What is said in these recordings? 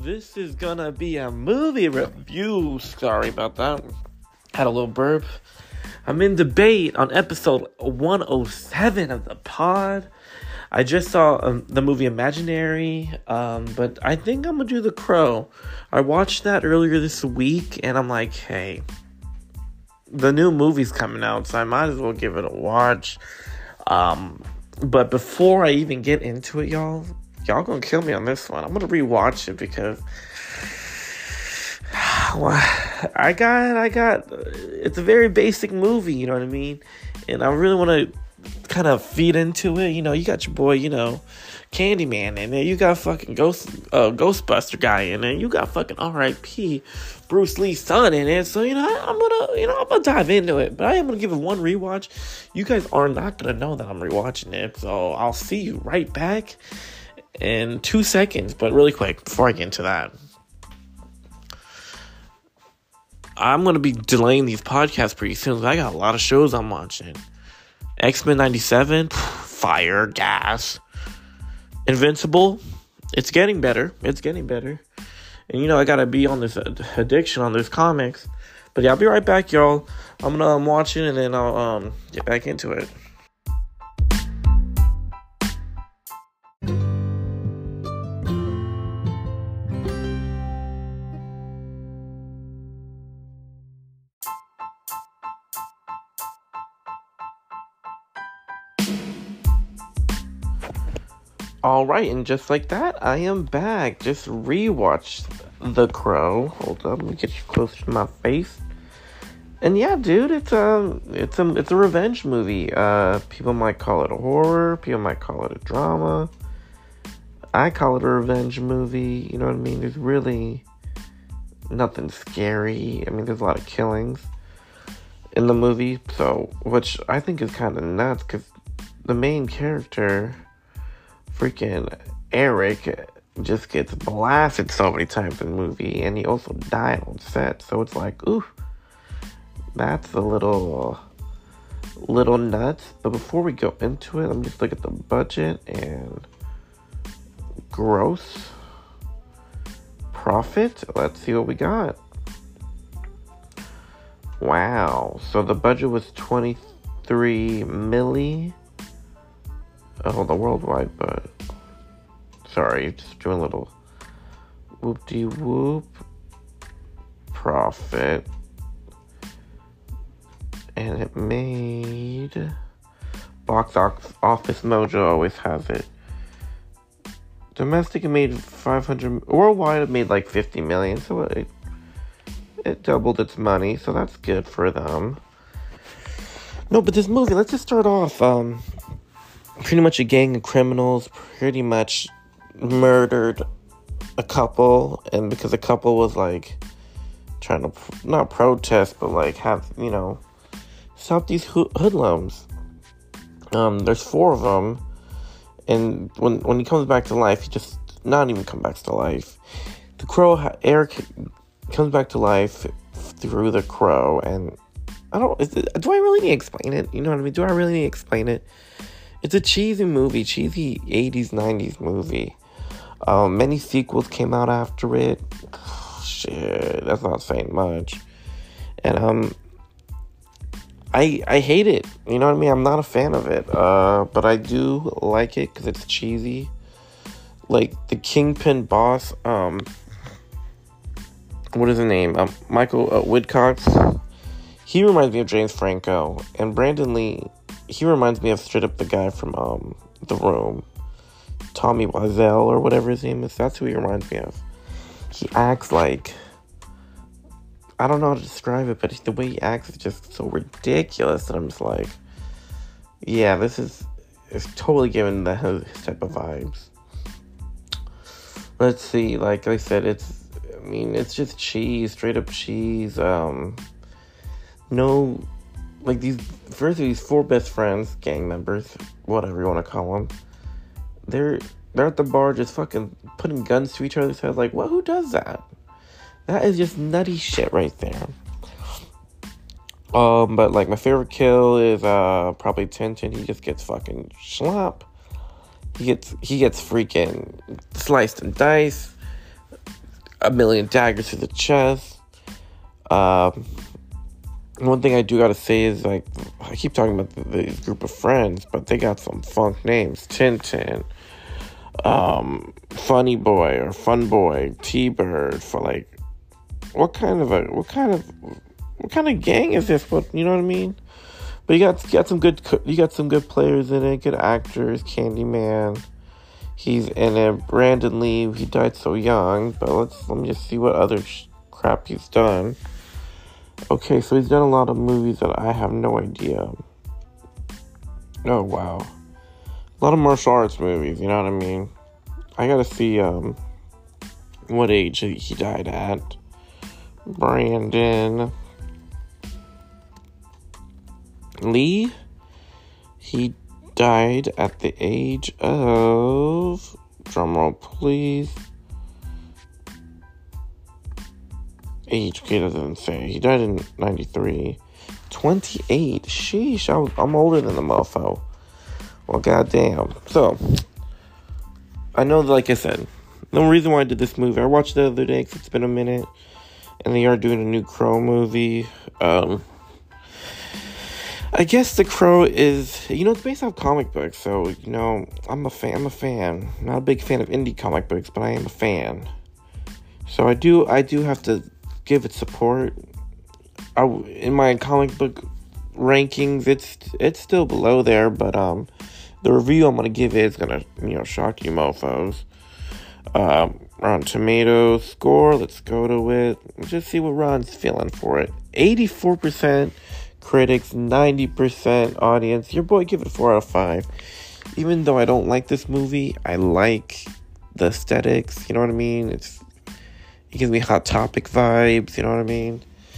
this is gonna be a movie review. Sorry about that. Had a little burp. I'm in debate on episode 107 of the pod. I just saw the movie Imaginary, but I think I'm gonna do The Crow. I watched that earlier this week, and I'm like, hey, the new movie's coming out, so I might as well give it a watch. But before I even get into it, y'all gonna kill me on this one. I'm gonna rewatch it because I got it's a very basic movie, you know what I mean? And I really want to kind of feed into it. You know, you got your boy, Candyman in there. You got fucking Ghostbuster guy in there. You got fucking R.I.P. Bruce Lee's son in it. So, I'm gonna dive into it. But I am gonna give it one rewatch. You guys are not gonna know that I'm rewatching it. So I'll see you right back in 2 seconds. But really quick, before I get into that, I'm gonna be delaying these podcasts pretty soon. I got a lot of shows I'm watching. X-Men 97, fire, gas. Invincible, it's getting better. And I gotta be on this addiction on those comics. But yeah, I'll be right back, y'all. I'm gonna watch it and then I'll get back into it. Alright, and just like that, I am back. Just rewatched The Crow. Hold up, let me get you closer to my face. And yeah, dude, it's a revenge movie. People might call it a horror, people might call it a drama. I call it a revenge movie, you know what I mean? There's really nothing scary. I mean, there's a lot of killings in the movie, which I think is kind of nuts, because the main character, freaking Eric, just gets blasted so many times in the movie, and he also died on set, so it's like, ooh, that's a little nuts. But before we go into it, let me just look at the budget and gross profit. Let's see what we got. Wow, so the budget was 23 milli. Oh, the worldwide, but sorry, just doing a little whoop-de-whoop profit. And it made Box Office Mojo always has it. Domestic, it made 500. Worldwide, it made like 50 million. So it doubled its money. So that's good for them. No, but this movie, let's just start off. Pretty much a gang of criminals pretty much murdered a couple, and because the couple was like trying to not protest but like have stop these hoodlums. There's 4 of them, and when he comes back to life, he just not even come back to life. The Crow, Eric comes back to life through the Crow, and do I really need to explain it? You know what I mean? Do I really need to explain it? It's a cheesy movie, cheesy 80s, 90s movie. Many sequels came out after it. Shit, that's not saying much. And I hate it. You know what I mean? I'm not a fan of it. But I do like it because it's cheesy. Like the Kingpin boss. What is his name? Michael Woodcock. He reminds me of James Franco, and Brandon Lee. He reminds me of straight up the guy from The Room. Tommy Wiseau or whatever his name is. That's who he reminds me of. He acts like, I don't know how to describe it, but the way he acts is just so ridiculous that I'm just like, yeah, it's totally giving his type of vibes. Let's see, like I said, it's just cheese, straight up cheese. No, like these 4 best friends, gang members, whatever you want to call them, they're at the bar just fucking putting guns to each other's heads. Like, who does that? That is just nutty shit right there. But like my favorite kill is probably Tintin. He just gets fucking slop. He gets freaking sliced and diced. a million daggers to the chest. One thing I do gotta say is, like, I keep talking about this group of friends, but they got some funk names. Tintin, Funny Boy or Fun Boy, T-Bird. For like, what kind of gang is this? What, you know what I mean? But you got some good players in it, good actors. Candyman, he's in it. Brandon Lee, he died so young, but let me just see what other crap he's done. Okay, so he's done a lot of movies that I have no idea. Oh, wow. A lot of martial arts movies, you know what I mean? I gotta see what age he died at. Brandon Lee, he died at the age of, drumroll please, age, okay, doesn't say. He died in 93. 28, sheesh, I'm older than the mofo. Well, goddamn. So, I know, like I said, the reason why I did this movie, I watched it the other day because it's been a minute, and they are doing a new Crow movie. I guess The Crow is, it's based off comic books, so, I'm a fan. Not a big fan of indie comic books, but I am a fan. So I do have to give it support. In my comic book rankings, it's still below there, but the review I'm gonna give it is gonna shock you mofos. Rotten Tomatoes score, let's go to it. Just see what Ron's feeling for it. 84% critics, 90% audience. Your boy give it 4 out of 5. Even though I don't like this movie, I like the aesthetics. You know what I mean? It gives me Hot Topic vibes. You know what I mean?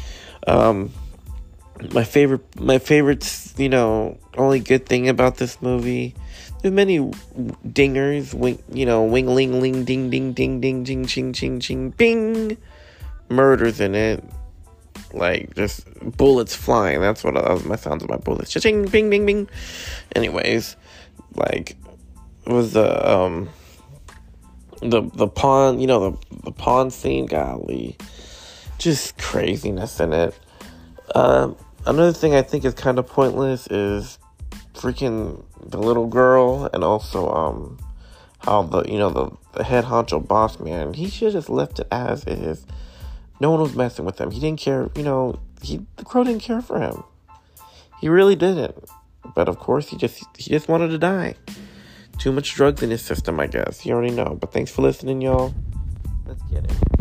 My favorite, only good thing about this movie, there's many dingers, wing ling ling ding ding ding ding ding ching ching ching bing, murders in it, like just bullets flying. That's what my sounds of my bullets, ching bing bing bing. Anyways, like, it was the pawn, the pawn scene, golly, just craziness in it. Another thing I think is kind of pointless is freaking the little girl, and also how the head honcho boss man, he should have just left it as is. No one was messing with him. He didn't care. The Crow didn't care for him. He really didn't. But of course, he just wanted to die. Too much drugs in his system, I guess. You already know. But thanks for listening, y'all. Let's get it.